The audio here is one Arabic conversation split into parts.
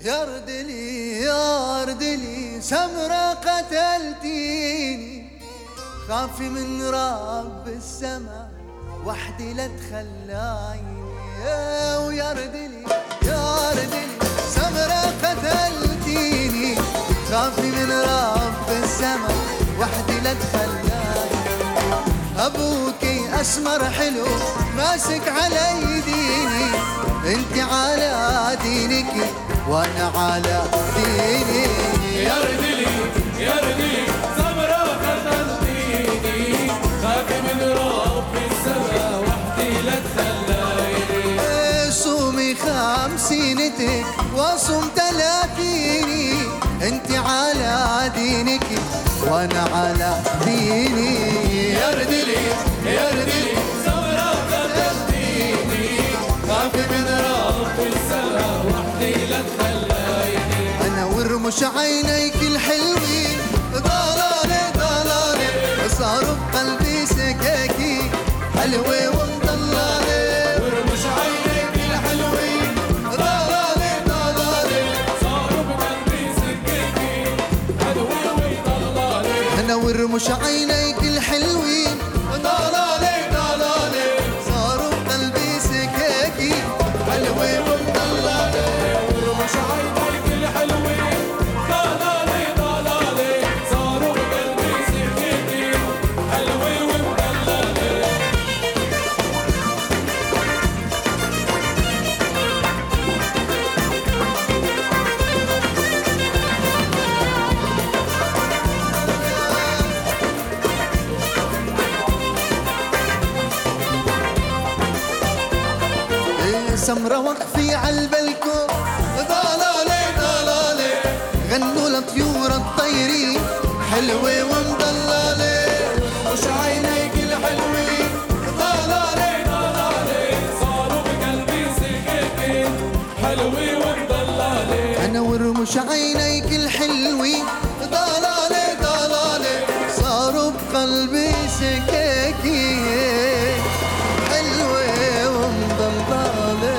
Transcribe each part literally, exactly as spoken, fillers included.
يا ردلي يا ردلي سمرة قتلتيني، خافي من رب السما وحدي لا تخلايني. ويا ردلي يا ردلي سمرة قتلتيني، خافي من رب السما وحدي لا تخلايني. أبوكي أسمر حلو ماسك على يديني، انت على دينك وانا على ديني. يا ردلي يا ردلي سمرة قتلتيني، خافي من رب السما وحدي لا تخلايني. صومي خمسينتك واصوم تلاتيني، انت على دينك وانا على ديني. يا ردلي يا ردلي سمرة قتلتيني، خافي من رب السما وحدي لا تخلايني. انا ورمش عينيك الحلوين ضلالي ضلالي، صاروا بقلبي سكاكي حلوة ومضلالي. ورمش عينيك الحلوين ضلالي ضلالي، صاروا بقلبي سكاكي حلوة ومضلالي. انا ورمش عينيك الحلوين ضلالي ضلالي، صاروا بقلبي سكاكي حلوة ومضلالي. ورمش عينيك الحلوين ضلالي ضلالي، صاروا بقلبي سكاكي حلوة ومضلالي. سمرة وقفي عالبلكون ضلالي ضلالي، غنوا لطيور الطيرين حلوة ومضلالي. ورمش عينيك الحلوين ضلالي ضلالي، صاروا بقلبي سكاكي حلوة ومضلالي. أنا ورمش عينيك الحلوين ضلالي ضلالي، صاروا بقلبي سكاكي حلوة ومضلالي.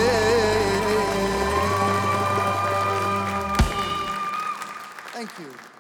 Thank you.